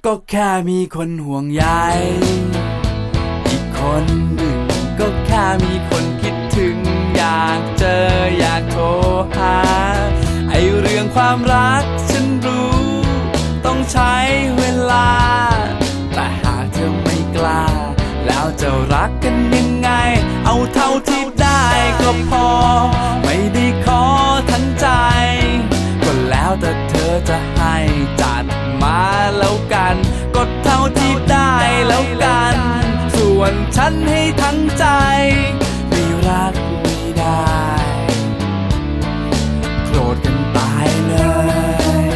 ก็แค่มีคนห่วงใยอีกคนหนึ่งก็แค่มีคนคิดถึงอยากเจออยากโทรหาไอเรื่องความรักฉันรู้ต้องใช้เวลาแต่หากเธอไม่กล้าแล้วจะรักกันยังไงเอาเท่าที่ได้ก็พอไม่ได้ขอทั้งใจก็แล้วแต่เธอจะให้จัดมาแล้วกันก็เท่าที่ได้แล้วกันส่วนฉันให้ทั้งใจไม่รักไม่ได้โกรธกันตายเลย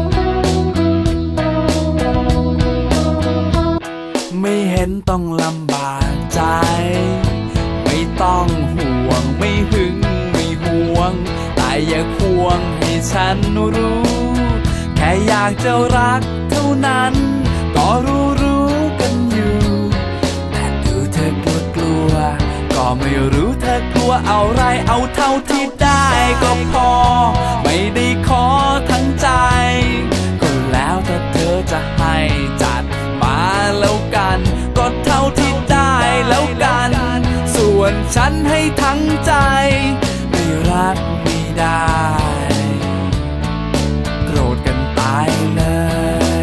ไม่เห็นต้องลำบากใจไม่ต้องห่วงไม่หึงไม่ห่วงแต่อย่าห่วงให้ฉันรู้แค่อยากจะรักเท่านั้นก็รู้กันอยู่แต่ดูเธอกลัวก็ไม่รู้เธอกลัวอะไรเอาเท่าที่ได้ก็พอไม่ได้ขอทั้งใจก็แล้วแต่เธอจะให้จัดมาแล้วกันก็เท่าที่ได้แล้วกันส่วนฉันให้ทั้งใจไม่รักไม่ได้โกรธกันตายเลย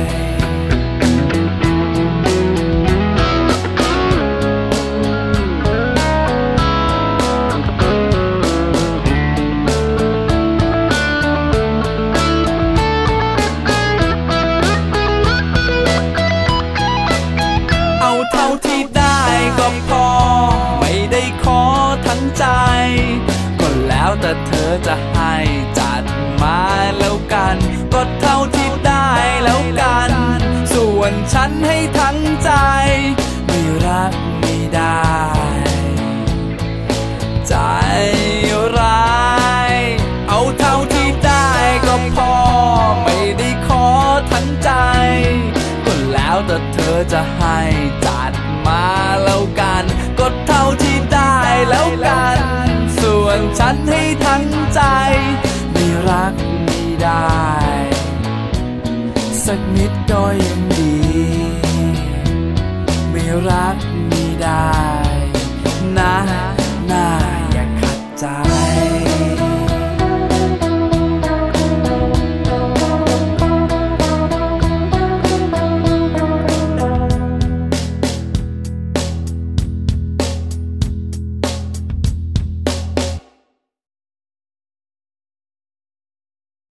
เอาเท่าที่ได้ก็พอไม่ได้ขอทั้งใจก็แล้วแต่เธอจะให้จัดมาแล้วกันก็เท่าที่ได้แล้วกันส่วนฉันให้ทั้งใจไม่รักไม่ได้ใจร้ายเอาเท่าที่ได้ก็พอไม่ได้ขอทั้งใจก็แล้วแต่เธอจะให้จัดมาแล้วกันก็เท่าที่ได้แล้วกันส่วนฉันให้ทั้งใจไม่รักไม่ได้สักนิดก็ยังดีไม่รักไม่ได้นะ